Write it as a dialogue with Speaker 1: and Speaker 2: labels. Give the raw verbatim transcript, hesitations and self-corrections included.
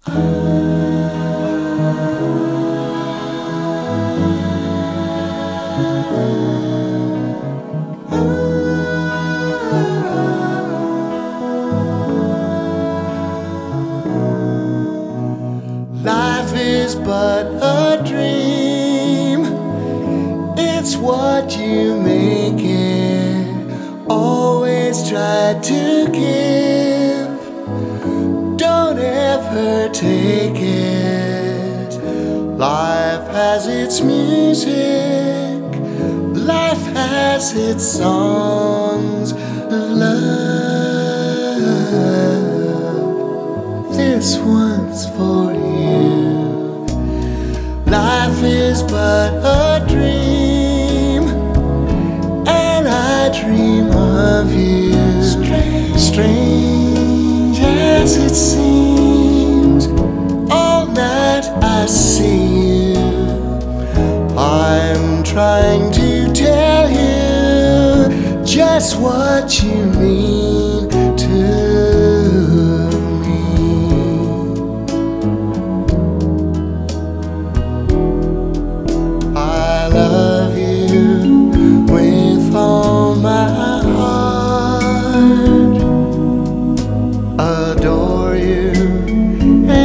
Speaker 1: Life is but a dream. It's what you make it. Always try to give. Don't ever take it. Life has its music. Life has its songs of love. This one's for you. Life is but a dream, and I dream of you. Strange, strange as it seems, all night I see you. I'm trying to tell you just what you mean to adore you